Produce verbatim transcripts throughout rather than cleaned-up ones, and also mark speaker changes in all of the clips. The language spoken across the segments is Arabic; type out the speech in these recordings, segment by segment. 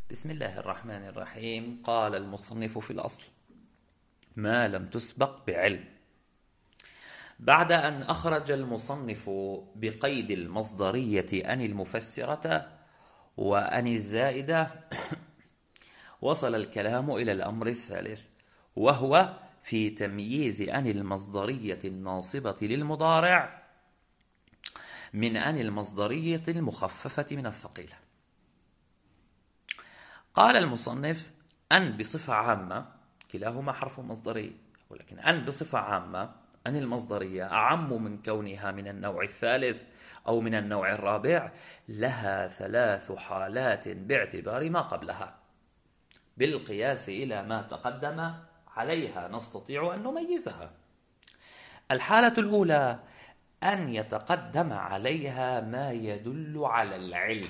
Speaker 1: بسم الله الرحمن الرحيم. قال المصنف في الأصل: ما لم تسبق بعلم. بعد أن أخرج المصنف بقيد المصدرية أن المفسرة وأن الزائدة وصل الكلام إلى الأمر الثالث، وهو في تمييز أن المصدرية الناصبة للمضارع من أن المصدرية المخففة من الثقيلة. قال المصنف: أن بصفة عامة، كلاهما حرف مصدري، ولكن أن بصفة عامة، أن المصدرية أعم من كونها من النوع الثالث أو من النوع الرابع، لها ثلاث حالات باعتبار ما قبلها، بالقياس إلى ما تقدم عليها نستطيع أن نميزها. الحالة الأولى: أن يتقدم عليها ما يدل على العلم،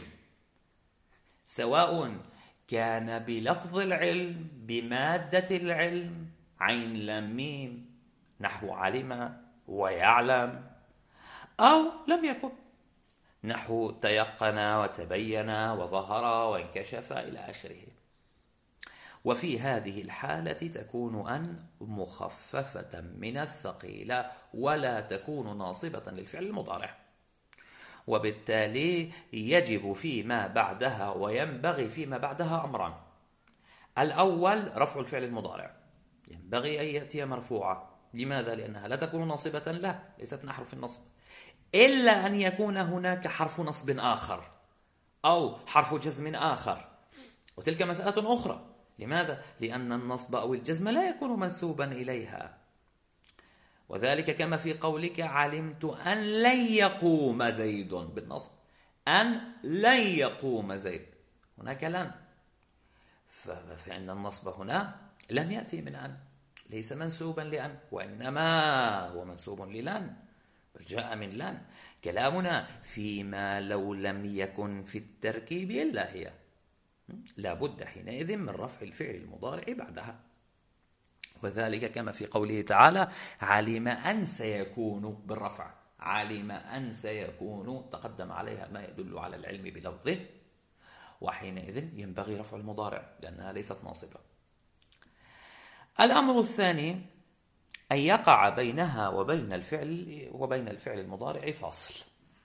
Speaker 1: سواء كان بلفظ العلم، بمادة العلم، عين لام ميم، نحو علم ويعلم، أو لم يكن، نحو تيقن وتبين وظهر وانكشف إلى آخره. وفي هذه الحالة تكون أن مخففة من الثقيلة ولا تكون ناصبة للفعل المضارع، وبالتالي يجب فيما بعدها وينبغي فيما بعدها أمران. الأول رفع الفعل المضارع، ينبغي أن يأتي مرفوعة. لماذا؟ لأنها لا تكون ناصبة له، ليست من حرف النصب، إلا أن يكون هناك حرف نصب آخر أو حرف جزم آخر، وتلك مسألة أخرى. لماذا؟ لأن النصب أو الجزم لا يكون منسوبا إليها، وذلك كما في قولك: علمت أن لن يقوم زيد، بالنصب، أن لن يقوم زيد، هناك لن، فإن النصب هنا لم يأتي من أن، ليس منسوبا لأن، وإنما هو منسوب للن، بل جاء من لن. كلامنا فيما لو لم يكن في التركيب إلا هي، لا بد حينئذ من رفع الفعل المضارع بعدها، وذلك كما في قوله تعالى: علم أن سيكون، بالرفع، علم أن سيكون تقدم عليها ما يدل على العلم بلفظه، وحينئذ ينبغي رفع المضارع لأنها ليست ناصبة. الأمر الثاني: أن يقع بينها وبين الفعل وبين الفعل المضارع فاصل،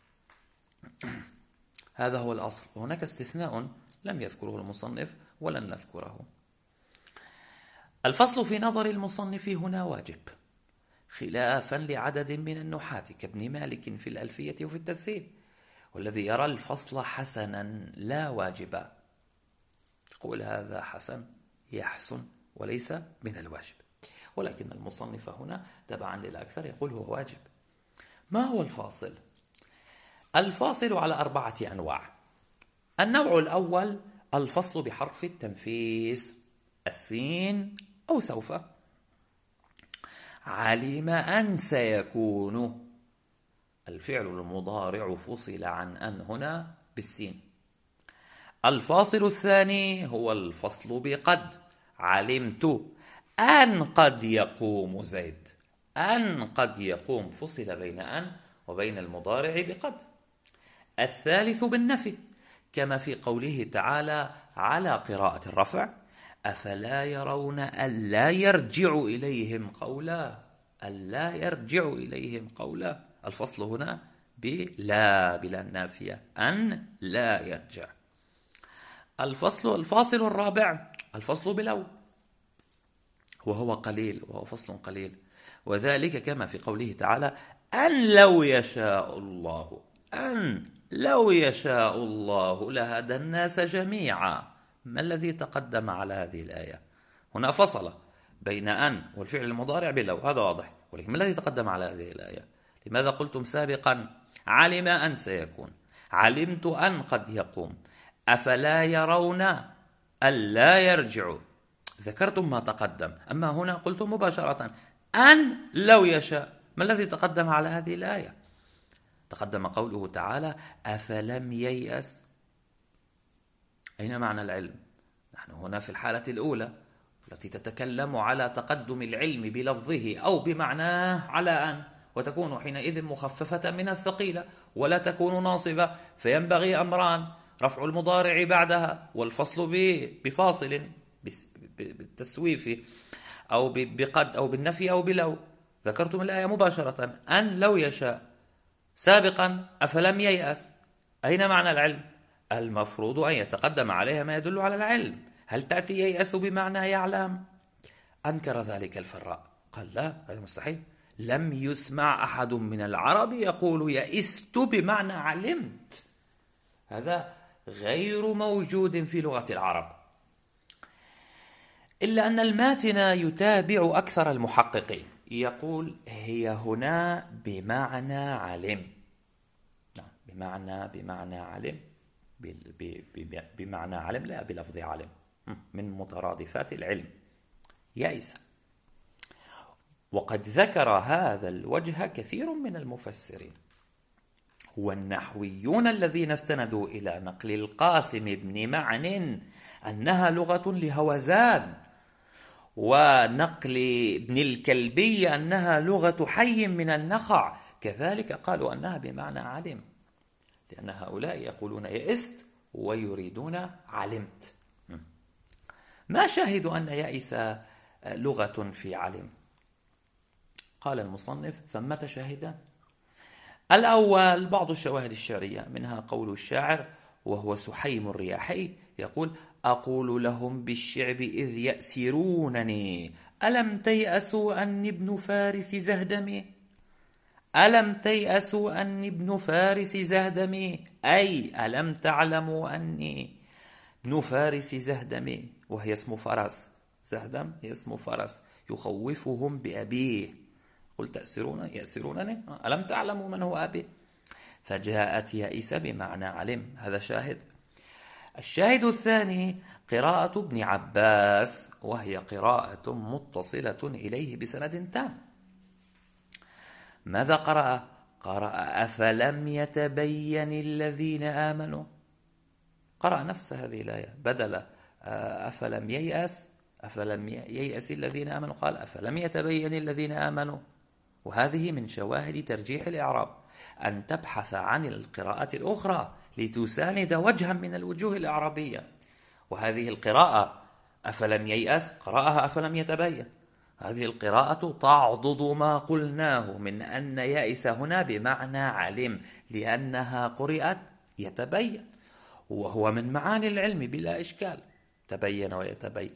Speaker 1: هذا هو الأصل، وهناك استثناء لم يذكره المصنف ولن نذكره. الفصل في نظر المصنف هنا واجب، خلافا لعدد من النحاة كابن مالك في الألفية وفي التسهيل، والذي يرى الفصل حسنا لا واجبا، يقول هذا حسن يحسن وليس من الواجب، ولكن المصنف هنا تبعا للأكثر يقول هو واجب. ما هو الفاصل؟ الفاصل على أربعة أنواع. النوع الأول الفصل بحرف التنفيس، السين أو سوف. علم أن سيكون، الفعل المضارع فصل عن أن هنا بالسين. الفاصل الثاني هو الفصل بقد، علمت أن قد يقوم زيد، أن قد يقوم فصل بين أن وبين المضارع بقد. الثالث بالنفي، كما في قوله تعالى على قراءة الرفع: أفلا يرون ألا يرجع إليهم قولا، ألا يرجع إليهم قولا، الفصل هنا بلا، بلا النافية، أن لا يرجع. الفصل الفاصل الرابع الفصل بلو، وهو قليل، وهو فصل قليل، وذلك كما في قوله تعالى: أن لو يشاء الله، أن لو يشاء الله لهدى الناس جميعا. ما الذي تقدم على هذه الآية؟ هنا فصل بين أن والفعل المضارع بلو، هذا واضح، ولكن ما الذي تقدم على هذه الآية؟ لماذا قلتم سابقا علم أن سيكون، علمت أن قد يقوم، أفلا يرون ألا يرجعوا؟ ذكرتم ما تقدم، أما هنا قلتم مباشرة أن لو يشاء. ما الذي تقدم على هذه الآية؟ تقدم قوله تعالى: أفلم ييأس. أين معنى العلم؟ نحن هنا في الحالة الأولى التي تتكلم على تقدم العلم بلفظه أو بمعناه على أن، وتكون حينئذ مخففة من الثقيلة ولا تكون ناصبة، فينبغي أمران: رفع المضارع بعدها والفصل بفاصل بالتسويف أو بقد أو بالنفي أو بلو. ذكرتم الآية مباشرة، أن لو يشاء سابقا أفلم ييأس. أين معنى العلم؟ المفروض أن يتقدم عليها ما يدل على العلم. هل تأتي ييأس بمعنى يعلم؟ أنكر ذلك الفراء، قال لا، هذا مستحيل، لم يسمع أحد من العرب يقول يئست بمعنى علمت، هذا غير موجود في لغة العرب. إلا أن الماتن يتابع أكثر المحققين، يقول هي هنا بمعنى علم، بمعنى بمعنى علم بمعنى علم لا بلفظ علم، من مترادفات العلم يئس. وقد ذكر هذا الوجه كثير من المفسرين، والنحويون الذين استندوا إلى نقل القاسم بن معن أنها لغة لهوزان، ونقل ابن الكلبي أنها لغة حي من النخع، كذلك قالوا أنها بمعنى علم، لأن هؤلاء يقولون يئست ويريدون علمت. ما شاهد أن يئس لغة في علم؟ قال المصنف ثمة شاهدان. الأول بعض الشواهد الشعرية، منها قول الشاعر وهو سحيم الرياحي يقول أقول لهم بالشعب إذ يأسرونني ألم تيأسوا أني ابن فارس زهدمي، ألم تيأسوا أني ابن فارس زهدمي، أي ألم تعلموا أني ابن فارس زهدمي، وهي اسم فرس، زهدم هي اسم فرس، يخوفهم بأبيه، قل تأسرون يأسرونني ألم تعلموا من هو أبي، فجاءت يئس بمعنى علم، هذا شاهد. الشاهد الثاني قراءة ابن عباس، وهي قراءة متصلة إليه بسند تام. ماذا قرأ؟ قرأ أفلم يتبين الذين آمنوا، قرأ نفس هذه الآية، بدل أفلم ييأس أفلم ييأس الذين آمنوا قال أفلم يتبين الذين آمنوا. وهذه من شواهد ترجيح الإعراب، أن تبحث عن القراءة الأخرى لتساند وجها من الوجوه الإعرابية. وهذه القراءة أفلم ييأس قرأها أفلم يتبين، هذه القراءة تعضد ما قلناه من أن يئس هنا بمعنى علم، لأنها قرأت يتبين، وهو من معاني العلم بلا إشكال، تبين ويتبين.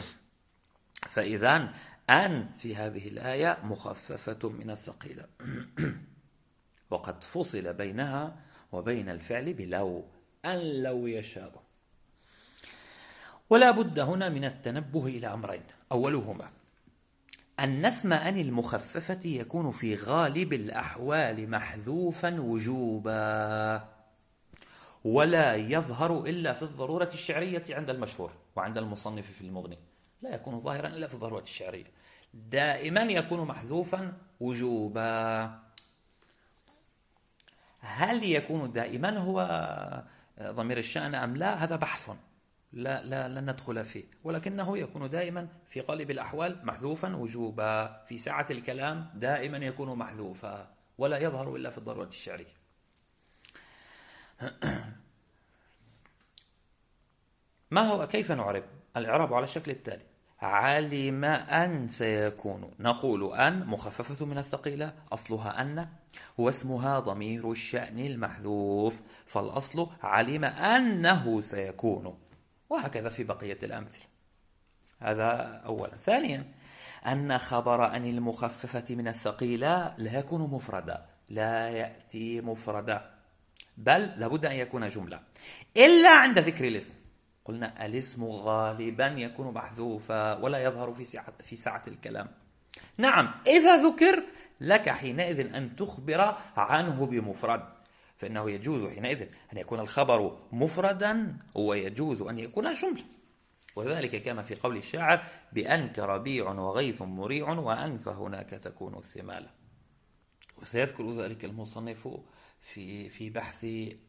Speaker 1: فإذن أن في هذه الآية مخففة من الثقيلة، وقد فصل بينها وبين الفعل بلو، أن لو يشاء. ولا بد هنا من التنبه إلى أمرين، أولهما أن اسم أن المخففة يكون في غالب الأحوال محذوفا وجوبا، ولا يظهر إلا في الضرورة الشعرية عند المشهور وعند المصنف في المغني، لا يكون ظاهرا إلا في الضرورة الشعرية، دائما يكون محذوفا وجوبا. هل يكون دائما هو ضمير الشأن أم لا؟ هذا بحث لا لا لن ندخل فيه، ولكنه يكون دائما في غالب الأحوال محذوفا وجوبا، في ساعة الكلام دائما يكون محذوفا، ولا يظهر إلا في الضرورة الشعرية. ما هو كيف نعرب؟ الإعراب على الشكل التالي: علم أن سيكون، نقول أن مخففة من الثقيلة، أصلها أن، واسمها ضمير الشأن المحذوف، فالأصل علم أنه سيكون، وهكذا في بقية الأمثلة. هذا أولا. ثانيا أن خبر أن المخففة من الثقيلة لا يكون مفردا، لا يأتي مفردا، بل لابد أن يكون جملة، إلا عند ذكر الاسم. قلنا الاسم غالبا يكون محذوفا ولا يظهر في ساعة, في ساعة الكلام. نعم، إذا ذكر لك حينئذ أن تخبر عنه بمفرد، فإنه يجوز حينئذ أن يكون الخبر مفردا ويجوز أن يكون جملة، وذلك كما في قول الشاعر بأنك ربيع وغيث مريع وأنك هناك تكون الثمالة. وسيذكر ذلك المصنف في في بحث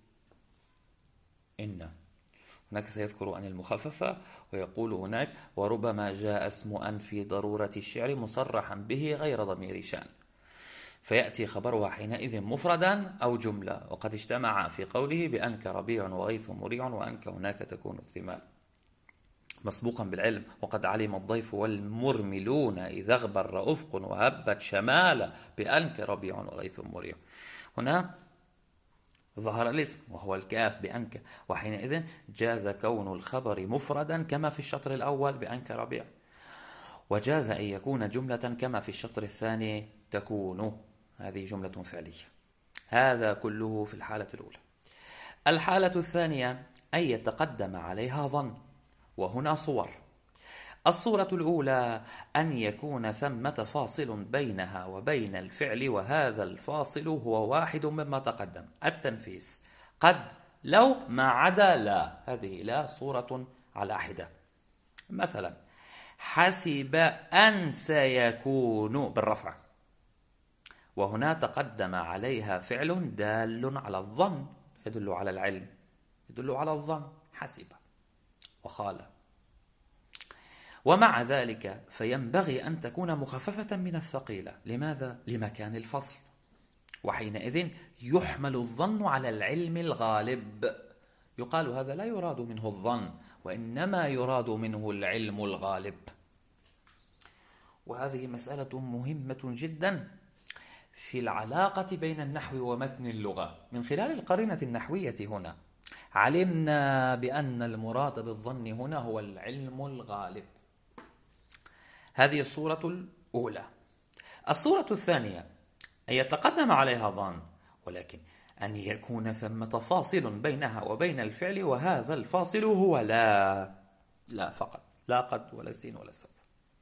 Speaker 1: إن، هناك سيذكر أن المخففة، ويقول هناك وربما جاء اسم أن في ضرورة الشعر مصرحا به غير ضمير شأن. فيأتي خبرها حينئذ مفردا أو جملة، وقد اجتمع في قوله بأنك ربيع وغيث مريع وأنك هناك تكون الثمال، مسبوقا بالعلم. وقد علم الضيف والمرملون إذا اغبر أفق وهبت شمال بأنك ربيع وغيث مريع. هنا ظهر الاسم وهو الكاف بأنك، وحينئذ جاز كون الخبر مفردا كما في الشطر الأول بأنك ربيع، وجاز أن يكون جملة كما في الشطر الثاني تكون. هذه جملة فعلية. هذا كله في الحالة الأولى. الحالة الثانية أن يتقدم عليها ظن، وهنا صور. الصورة الأولى أن يكون ثمة فاصل بينها وبين الفعل، وهذا الفاصل هو واحد مما تقدم، التنفيس. قد، لو، ما عدا لا. هذه لا صورة على حدة. مثلا حسب أن سيكون بالرفع، وهنا تقدم عليها فعل دال على الظن، يدل على العلم، يدل على الظن، حسب وخال. ومع ذلك فينبغي أن تكون مخففة من الثقيلة. لماذا؟ لمكان الفصل، وحينئذ يحمل الظن على العلم الغالب. يقال هذا لا يراد منه الظن، وإنما يراد منه العلم الغالب. وهذه مسألة مهمة جدا في العلاقة بين النحو ومتن اللغة. من خلال القرينة النحوية هنا علمنا بأن المراد بالظن هنا هو العلم الغالب. هذه الصورة الأولى. الصورة الثانية أن يتقدم عليها ظن، ولكن أن يكون ثمة فاصل بينها وبين الفعل، وهذا الفاصل هو لا. لا فقط، لا قد ولا سين ولا سوف.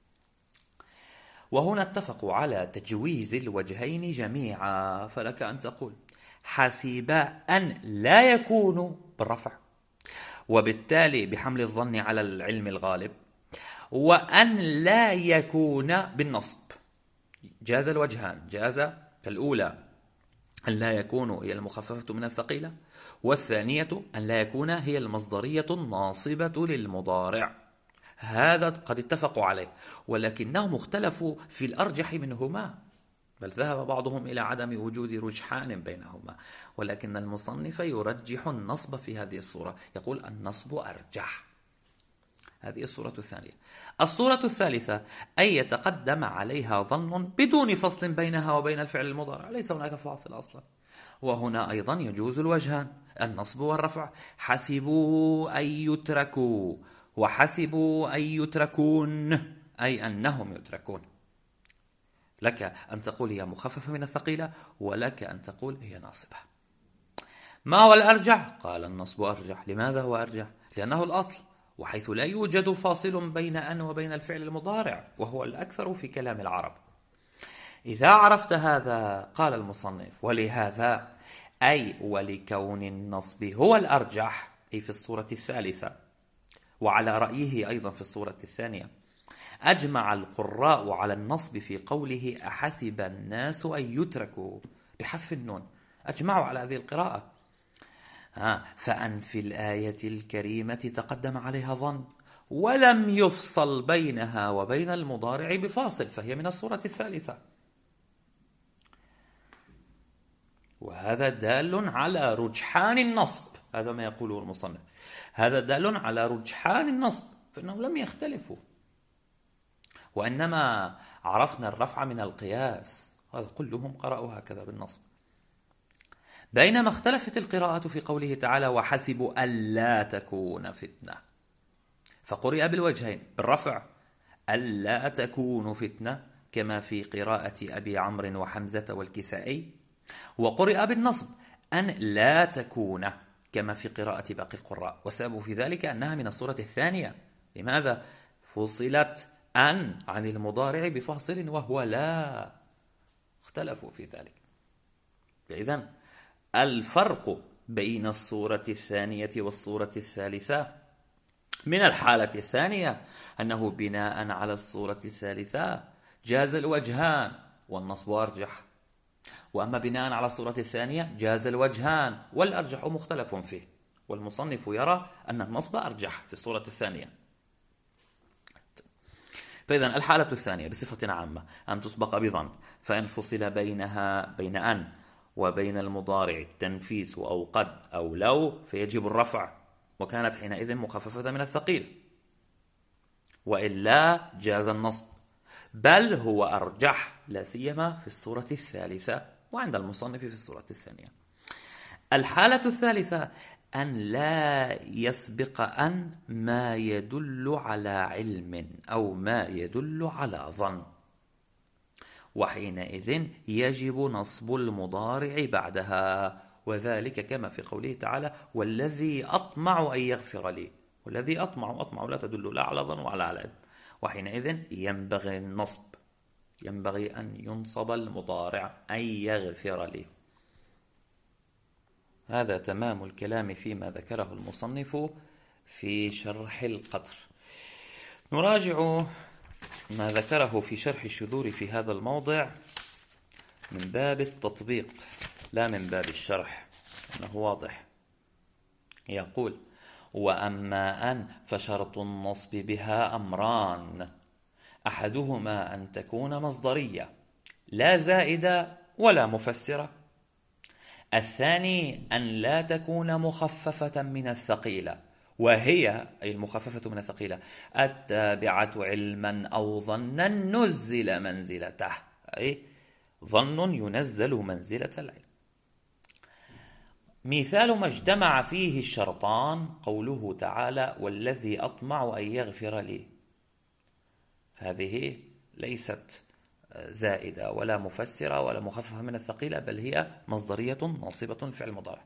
Speaker 1: وهنا اتفقوا على تجويز الوجهين جميعا، فلك أن تقول حسب أن لا يكون بالرفع، وبالتالي بحمل الظن على العلم الغالب، وأن لا يكون بالنصب. جاز الوجهان. جاز الأولى أن لا يكون هي المخففة من الثقيلة، والثانية أن لا يكون هي المصدرية الناصبة للمضارع. هذا قد اتفقوا عليه، ولكنهم اختلفوا في الأرجح منهما، بل ذهب بعضهم إلى عدم وجود رجحان بينهما، ولكن المصنف يرجح النصب في هذه الصورة، يقول النصب أرجح. هذه الصورة الثانية. الصورة الثالثة أن يتقدم عليها ظن بدون فصل بينها وبين الفعل المضارع، ليس هناك فاصل أصلا. وهنا أيضا يجوز الوجهان، النصب والرفع. حسبوا أن يتركوا، وحسبوا أن يتركون، أي أنهم يتركون. لك أن تقول هي مخففة من الثقيلة، ولك أن تقول هي ناصبة. ما هو الأرجح؟ قال النصب أرجح. لماذا هو أرجح؟ لأنه الأصل، وحيث لا يوجد فاصل بين أن وبين الفعل المضارع، وهو الأكثر في كلام العرب. إذا عرفت هذا، قال المصنف ولهذا، أي ولكون النصب هو الأرجح، أي في الصورة الثالثة، وعلى رأيه أيضا في الصورة الثانية، أجمع القراء على النصب في قوله أحسب الناس أن يتركوا بحذف النون. أجمعوا على هذه القراءة. ها فأن في الآية الكريمة تقدم عليها ظن، ولم يفصل بينها وبين المضارع بفاصل، فهي من الصورة الثالثة. وهذا دال على رجحان النصب. هذا ما يقوله المصنف، هذا دال على رجحان النصب، فإنهم لم يختلفوا، وإنما عرفنا الرفع من القياس. هذا كلهم قرأوا هكذا بالنصب، بينما اختلفت القراءة في قوله تعالى وحسبوا ألا تكون فتنة، فقرئ بالوجهين، بالرفع ألا تكون فتنة كما في قراءة أبي عمرو وحمزة والكسائي، وقرئ بالنصب أن لا تكون كما في قراءة باقي القراء. والسبب في ذلك أنها من الصورة الثانية. لماذا؟ فصلت أن عن المضارع بفاصل وهو لا، اختلفوا في ذلك. إذن الفرق بين الصورة الثانية والصورة الثالثة من الحالة الثانية أنه بناء على الصورة الثالثة جاز الوجهان والنصب أرجح، وأما بناء على الصورة الثانية جاز الوجهان والأرجح مختلف فيه، والمصنف يرى أن النصب أرجح في الصورة الثانية. فإذا الحالة الثانية بصفة عامة أن تسبق بظن، فإن فصل بينها بين أن وبين المضارع التنفيس أو قد أو لو فيجب الرفع، وكانت حينئذ مخففة من الثقيل، وإلا جاز النصب، بل هو أرجح لا سيما في الصورة الثالثة وعند المصنف في الصورة الثانية. الحالة الثالثة أن لا يسبق أن ما يدل على علم أو ما يدل على ظن، وحينئذ يجب نصب المضارع بعدها، وذلك كما في قوله تعالى والذي أطمع أن يغفر لي، والذي أطمع أطمع لا تدل لا على ظن ولا على علم، وحينئذ ينبغي النصب، ينبغي أن ينصب المضارع أن يغفر لي. هذا تمام الكلام فيما ذكره المصنف في شرح القدر. نراجع ما ذكره في شرح الشذور في هذا الموضع من باب التطبيق لا من باب الشرح، أنه واضح. يقول وأما أن فشرط النصب بها أمران، أحدهما أن تكون مصدرية لا زائدة ولا مفسرة، الثاني أن لا تكون مخففة من الثقيلة، وهي أي المخففة من الثقيلة التابعة علما أو ظنا نزل منزلته، أي ظن ينزل منزلة العلم. مثال ما اجتمع فيه الشرطان قوله تعالى والذي أطمع أن يغفر لي، هذه ليست زائدة ولا مفسرة ولا مخففة من الثقيلة، بل هي مصدرية ناصبة فعل مضارع.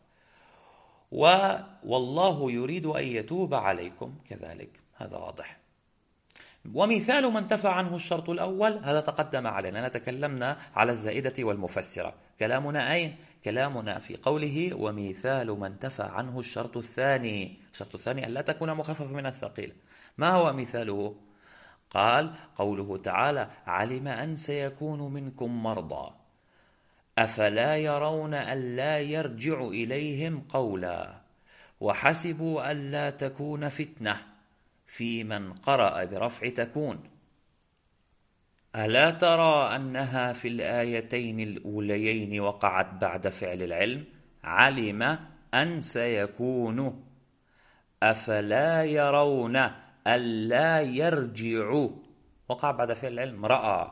Speaker 1: والله يريد أن يتوب عليكم كذلك، هذا واضح. ومثال ما انتفى عنه الشرط الأول هذا تقدم علينا، تكلمنا على الزائدة والمفسرة. كلامنا أين؟ كلامنا في قوله ومثال ما انتفى عنه الشرط الثاني. الشرط الثاني أن لا تكون مخففة من الثقيلة. ما هو مثاله؟ قال قوله تعالى علم أن سيكون منكم مرضى أفلا يرون ألا يرجع إليهم قولا وحسبوا ألا تكون فتنة في من قرأ برفع تكون. ألا ترى أنها في الآيتين الأوليين وقعت بعد فعل العلم، علم أن سيكون أفلا يرون ألا يرجع وقع بعد فعل العلم رأى.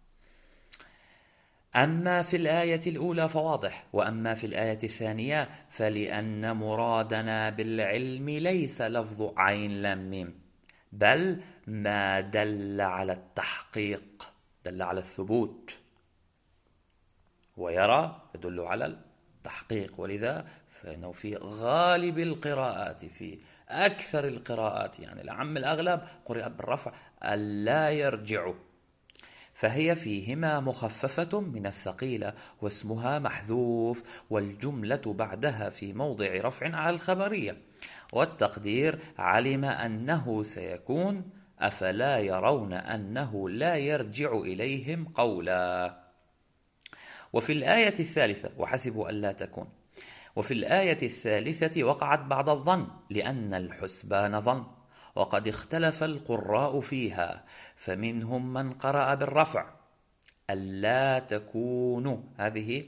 Speaker 1: أما في الآية الأولى فواضح، وأما في الآية الثانية فلأن مرادنا بالعلم ليس لفظ عين لام ميم، بل ما دل على التحقيق، دل على الثبوت، ويرى يدل على التحقيق، ولذا فإنه في غالب القراءات في أكثر القراءات يعني العم الأغلب قرئ بالرفع ألا يرجع، فهي فيهما مخففة من الثقيلة واسمها محذوف، والجملة بعدها في موضع رفع على الخبرية، والتقدير علم أنه سيكون أفلا يرون أنه لا يرجع إليهم قولا. وفي الآية الثالثة وحسبوا ألا تكون، وفي الآية الثالثة وقعت بعد الظن لأن الحسبان ظن، وقد اختلف القراء فيها، فمنهم من قرأ بالرفع ألا تكون، هذه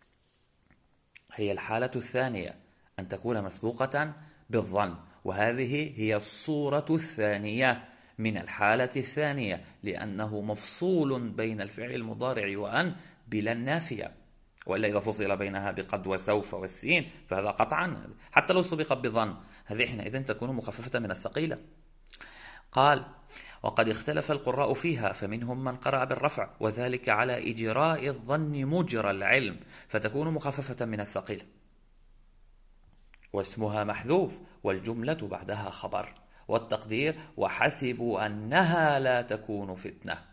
Speaker 1: هي الحالة الثانية أن تكون مسبوقة بالظن، وهذه هي الصورة الثانية من الحالة الثانية، لأنه مفصول بين الفعل المضارع وأن بلا النافية، وإلا إذا فصل بينها بقد وسوف والسين فهذا قطعا حتى لو سبق بظن هذه حينئذ تكون مخففة من الثقيلة. قال وقد اختلف القراء فيها، فمنهم من قرأ بالرفع وذلك على إجراء الظن مجرى العلم، فتكون مخففة من الثقيلة، واسمها محذوف، والجملة بعدها خبر، والتقدير وحسبوا أنها لا تكون فتنة.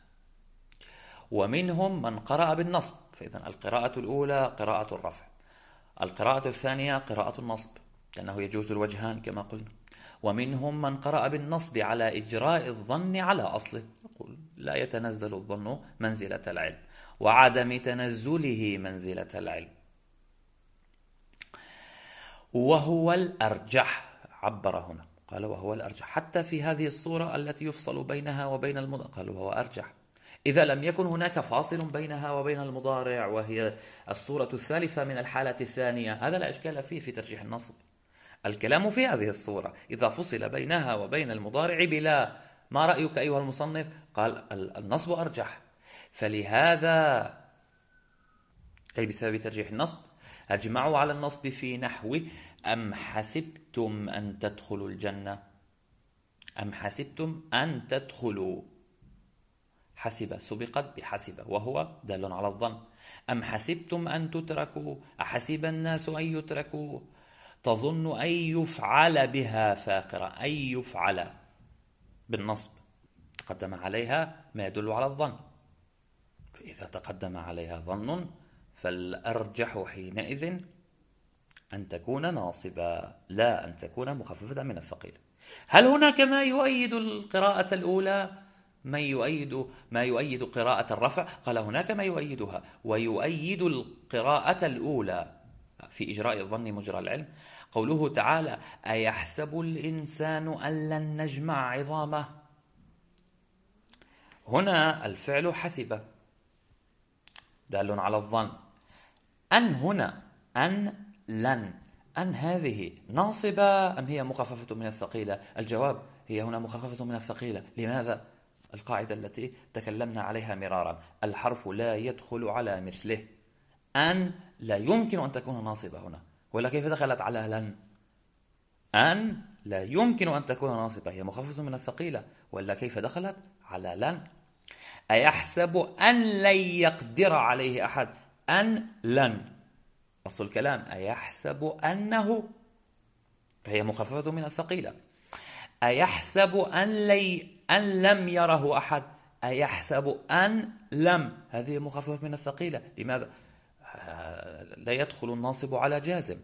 Speaker 1: ومنهم من قرأ بالنصب، فإذا القراءة الأولى قراءة الرفع، القراءة الثانية قراءة النصب، لأنه يجوز الوجهان كما قلنا. ومنهم من قرأ بالنصب على إجراء الظن على أصله، يقول لا يتنزل الظن منزلة العلم، وعدم تنزله منزلة العلم، وهو الأرجح، عبر هنا قال وهو الأرجح. حتى في هذه الصورة التي يفصل بينها وبين المضارع قال وهو أرجح. إذا لم يكن هناك فاصل بينها وبين المضارع وهي الصورة الثالثة من الحالة الثانية، هذا لا إشكال فيه في ترجيح النصب. الكلام في هذه الصورة إذا فصل بينها وبين المضارع بلا. ما رأيك أيها المصنف؟ قال النصب أرجح. فلهذا أي بسبب ترجيح النصب أجمعوا على النصب في نحو أم حسبتم أن تدخلوا الجنة. أم حسبتم أن تدخلوا، حسب سبقت بحسب وهو دال على الظن. أم حسبتم أن تتركوا، أحسب الناس أن يتركوا، تظن أن يفعل بها فاقرة، أن يفعل بالنصب تقدم عليها ما يدل على الظن. فإذا تقدم عليها ظن فالأرجح حينئذ أن تكون ناصبة لا أن تكون مخففة من الثقيل. هل هناك ما يؤيد القراءة الأولى؟ ما يؤيد ما يؤيد قراءة الرفع؟ قال هناك ما يؤيدها، ويؤيد القراءة الأولى في إجراء الظن مجرى العلم قوله تعالى أيحسب الإنسان أن لن نجمع عظامه. هنا الفعل حسب دال على الظن. أن هنا أن لن، أن هذه ناصبة أم هي مخففة من الثقيلة؟ الجواب هي هنا مخففة من الثقيلة. لماذا؟ القاعدة التي تكلمنا عليها مرارا، الحرف لا يدخل على مثله. أن لا يمكن أن تكون ناصبة هنا، ولا كيف دخلت على لن؟ أن لا يمكن أن تكون ناصبة، هي مخففة من الثقيلة، ولا كيف دخلت على لن؟ أيحسب أن لن يقدر عليه أحد، أن لن أصل الكلام أيحسب أنه، فهي مخففة من الثقيلة. أيحسب أن, لي أن لم يره أحد، أيحسب أن لم، هذه مخففة من الثقيلة. لماذا؟ لا يدخل الناصب على جازم.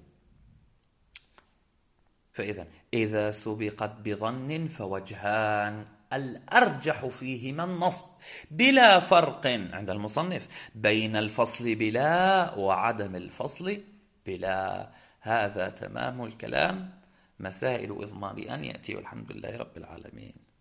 Speaker 1: فإذا إذا سبقت بظن فوجهان، الأرجح فيهما النصب بلا فرق عند المصنف بين الفصل بلا وعدم الفصل بلا. هذا تمام الكلام. مسائل إضمار أن يأتي والحمد لله رب العالمين.